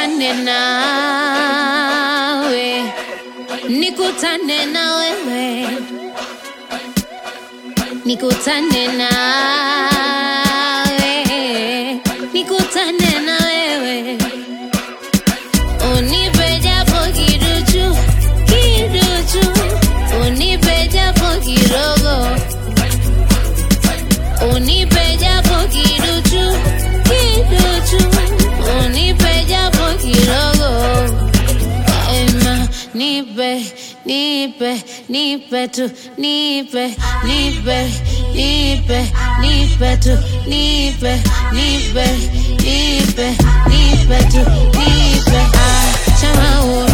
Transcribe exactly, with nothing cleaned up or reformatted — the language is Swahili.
nikutane nawe, nikutane na wewe, nikutane nawe, nikutane na wewe. Unipe japo kiduchu, kiduchu, unipe japo kidogo, unipe japo kiduchu, kiduchu, unipe japo kidogo. Ema, nipe, nipe, nipe tu, nipe, nipe, nipe, nipe tu, nipe, nipe, nipe, nipe tu, nipe. Ah, chama